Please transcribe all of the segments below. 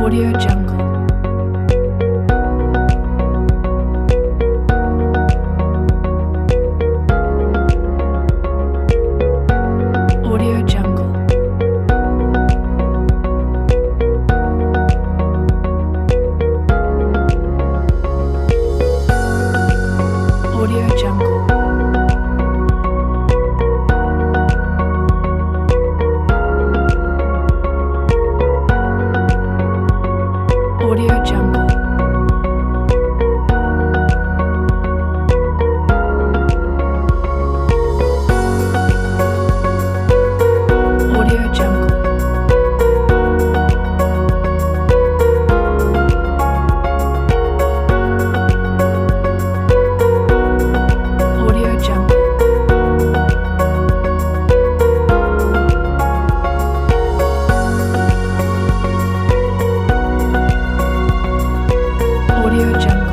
Audio Jungle. Audio Jungle. Audio Jungle. Audio Jungle. Audio Jungle. Audio Jungle. Audio Jungle.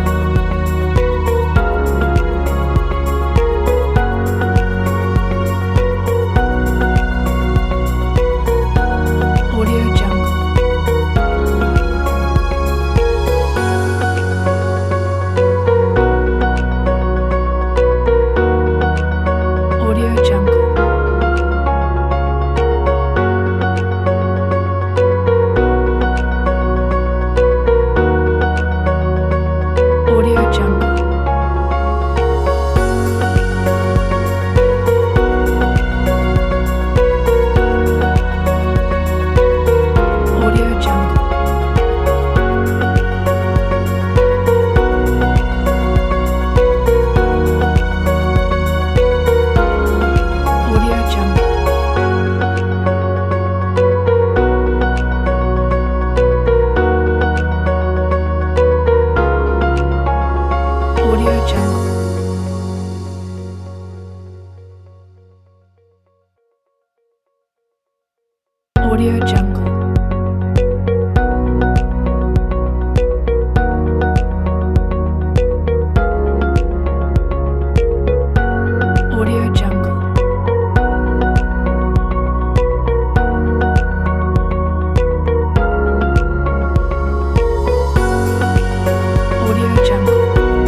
Audio Jungle. Audio Jungle. Audio Jungle. Audio Jungle. Audio Jungle. Audio Jungle. Audio Jungle. Audio Jungle. Audio Jungle.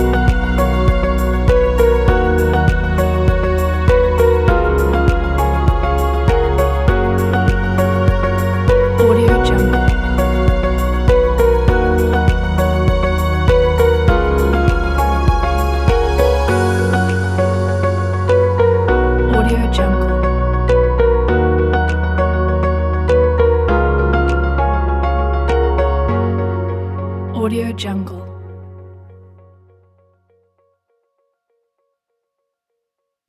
Audio Jungle. Audio Jungle. Audio Jungle.